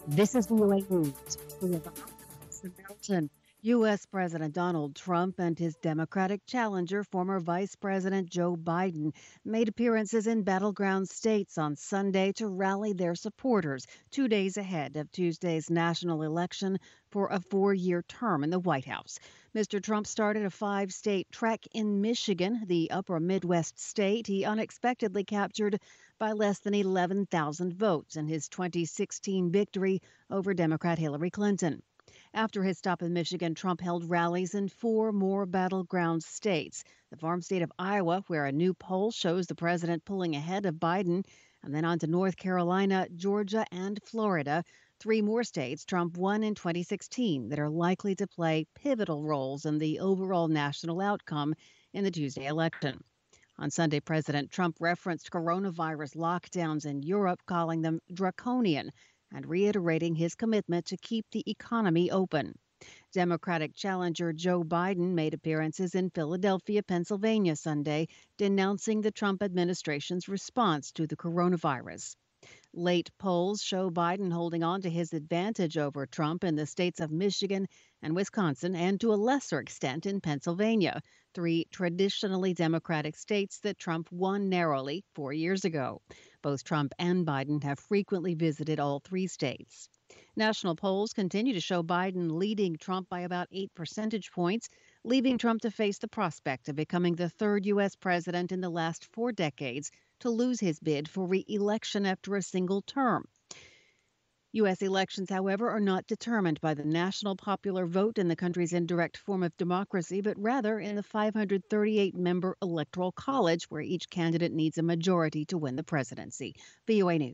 This is VOA News. We have Allison Melton. U.S. President Donald Trump and his Democratic challenger, former Vice President Joe Biden, made appearances in battleground states on Sunday to rally their supporters 2 days ahead of Tuesday's national election for a 4-year term in the White House. Mr. Trump started a 5-state trek in Michigan, the upper Midwest state he unexpectedly captured by less than 11,000 votes in his 2016 victory over Democrat Hillary Clinton. After his stop in Michigan, Trump held rallies in 4 more battleground states. The farm state of Iowa, where a new poll shows the president pulling ahead of Biden, and then on to North Carolina, Georgia, and Florida. 3 more states Trump won in 2016 that are likely to play pivotal roles in the overall national outcome in the Tuesday election. On Sunday, President Trump referenced coronavirus lockdowns in Europe, calling them draconian and reiterating his commitment to keep the economy open. Democratic challenger Joe Biden made appearances in Philadelphia, Pennsylvania Sunday, denouncing the Trump administration's response to the coronavirus. Late polls show Biden holding on to his advantage over Trump in the states of Michigan and Wisconsin, and to a lesser extent in Pennsylvania, 3 traditionally Democratic states that Trump won narrowly 4 years ago. Both Trump and Biden have frequently visited all 3 states. National polls continue to show Biden leading Trump by about 8 percentage points, leaving Trump to face the prospect of becoming the third U.S. president in the last 4 decades to lose his bid for re-election after a single term. U.S. elections, however, are not determined by the national popular vote in the country's indirect form of democracy, but rather in the 538-member Electoral College, where each candidate needs a majority to win the presidency. VOA News.